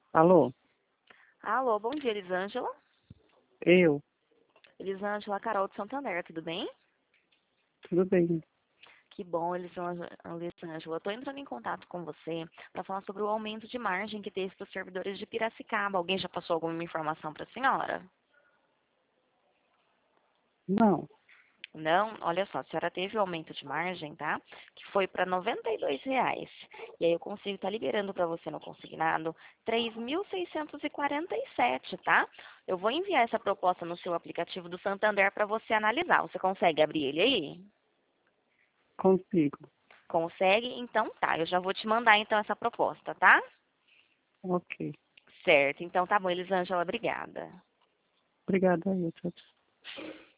Alô? Alô, bom dia, Elisângela. Eu? Elisângela, Carol de Santander, tudo bem? Tudo bem? Que bom, Elisângela. Eu tô entrando em contato com você para falar sobre o aumento de margem que teve para os servidores de Piracicaba. Alguém já passou alguma informação para a senhora? Não. Não? Olha só, a senhora teve o aumento de margem, tá? Que foi para R$ 92. E aí eu consigo estar liberando para você no consignado 3.647, tá? Eu vou enviar essa proposta no seu aplicativo do Santander para você analisar. Você consegue abrir ele aí? Consigo. Consegue? Então tá, eu já vou te mandar então essa proposta, tá? Ok. Certo, então tá bom, Elisângela, obrigada. Obrigada aí, tchau, tchau.